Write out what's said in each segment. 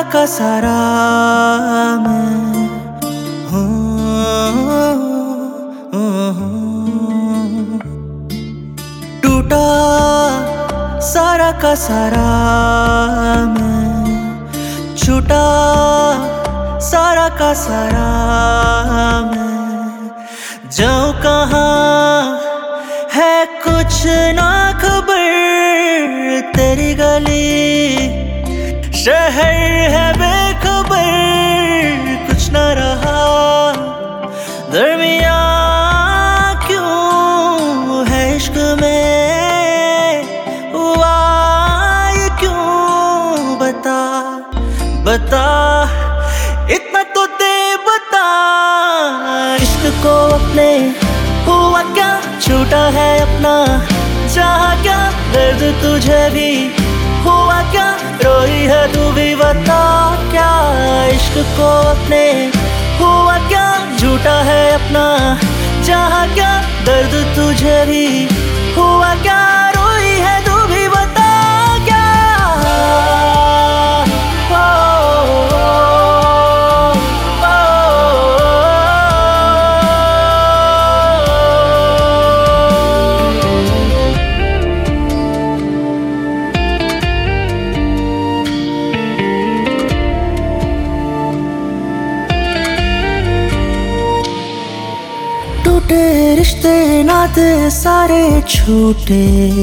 का सारा मैं हूँ। टूटा सारा का सारा मैं, छूटा सारा का सारा मैं। जाऊँ कहाँ है कुछ ना खबर, तेरी गली शहर है बेखबर, कुछ ना रहा दरमिया क्यों है इश्क में हुआ ये क्यों, बता बता इतना तो दे बता। इश्क को अपने हुआ क्या, छूटा है अपना चाहा क्या, दर्द तुझे भी हुआ क्या, रोई है तू भी बता क्या। इश्क को अपने हुआ क्या, झूठा है अपना चाहा क्या, दर्द तुझे भी हुआ क्या, रोई है तू भी बता क्या। टूटे रिश्ते नाते सारे छूटे,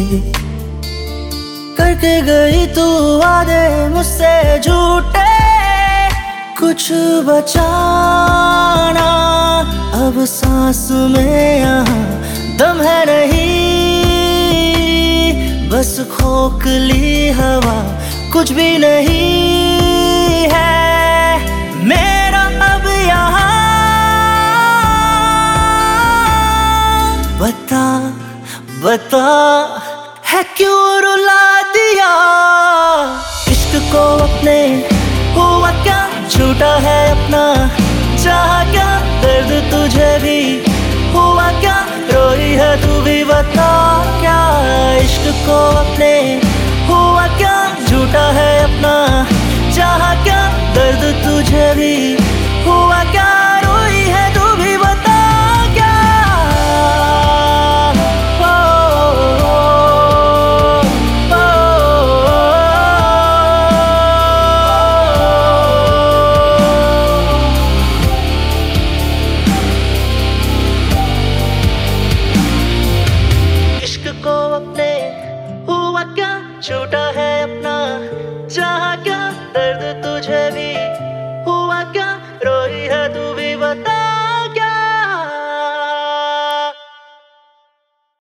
करके गई तू वादे मुझसे झूठे, कुछ बचाना अब सांस में यहाँ दम है नहीं, बस खोखली हवा कुछ भी नहीं है मेरा अब यहाँ। बता बता है क्यों रुला दिया। इश्क को अपने हुआ क्या, झूठा है अपना चाहा क्या, दर्द तुझे भी हुआ क्या, रोई है तू भी बता क्या। इश्क को अपने हुआ क्या, झूठा है अपना चाहा क्या, दर्द तुझे भी हुआ क्या, रोई है तू भी बता क्या। को अपने हुआ क्या, छूटा है अपना चाहा क्या, दर्द तुझे भी हुआ क्या, रोई है तू भी बता।